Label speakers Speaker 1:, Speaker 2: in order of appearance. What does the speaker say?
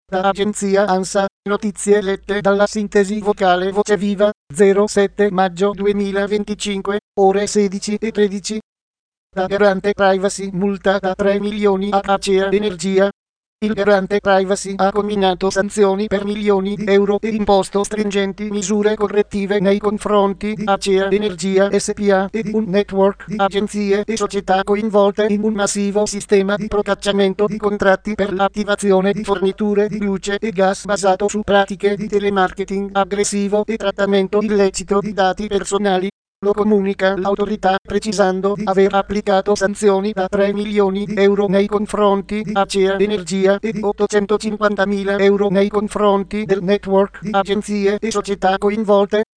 Speaker 1: Da agenzia ANSA, notizie lette dalla sintesi vocale Voce Viva, 07 maggio 2025, ore 16:13. Da Garante Privacy multa da 3 milioni a Acea Energia. Il Garante Privacy ha comminato sanzioni per milioni di euro e imposto stringenti misure correttive nei confronti di Acea Energia SpA e di un network di agenzie e società coinvolte in un massivo sistema di procacciamento di contratti per l'attivazione di forniture di luce e gas basato su pratiche di telemarketing aggressivo e trattamento illecito di dati personali. Lo comunica l'autorità precisando di aver applicato sanzioni da 3 milioni di euro nei confronti di Acea Energia e di 850.000 euro nei confronti del network di agenzie e società coinvolte.